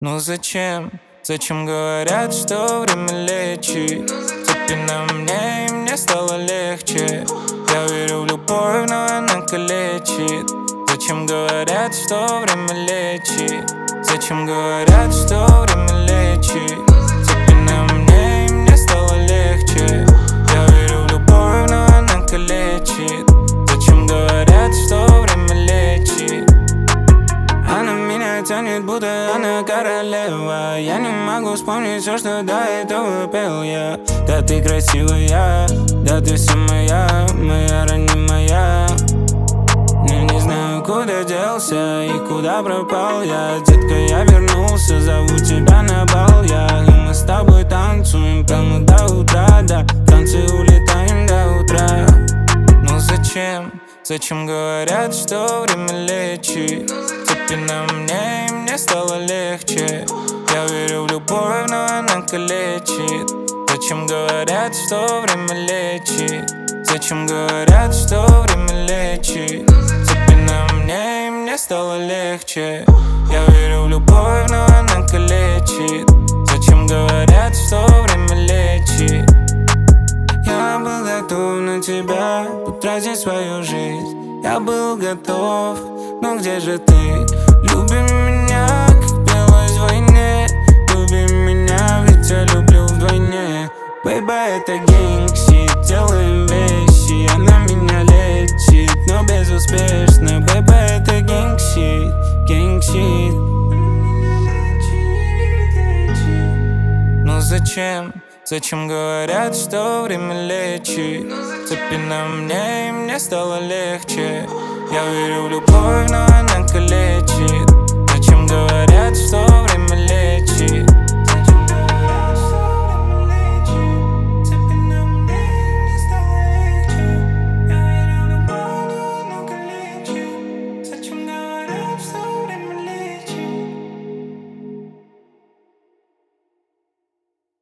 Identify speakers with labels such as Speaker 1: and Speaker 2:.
Speaker 1: Ну зачем? Зачем говорят, что время лечит? Цепи на мне, и мне стало легче. Я верю в любовь, но она калечит. Зачем говорят, что время лечит? Зачем говорят, что время лечит? Цепи на мне, и мне стало легче. Я верю в любовь, но она калечит. Зачем говорят, что время лечит? Она меня тянет, будто она королева. Я не могу вспомнить все, что до этого пел я. Да ты красивая, да ты вся моя, моя ранимая. Я не знаю, куда делся и куда пропал я. Детка, я вернулся, зову тебя на бал я. И мы с тобой танцуем прямо до утра, да. В танцы улетаем до утра. Ну зачем? Зачем говорят, что время лечит? Цепи на мне, и мне стало легче. Я верю в любовь, но она калечит. Зачем говорят, что время лечит? Зачем говорят, что время лечит? Цепи на мне, и мне стало легче. Я верю в любовь, но она калечит. Зачем говорят, что время лечит? Я был готов на тебя, потратить свою жизнь. Я был готов, но где же ты? Люби меня, как пелось в войне. Люби меня, ведь я люблю вдвойне. Бэйба, это гангшит, делаем вещи. Она меня лечит, но безуспешно. Бэйба, это гангшит, гангшит. Ну зачем? Зачем говорят, что время лечит? Цепи на мне, и мне стало легче. Я верю в любовь, но она калечит. Зачем говорят, что время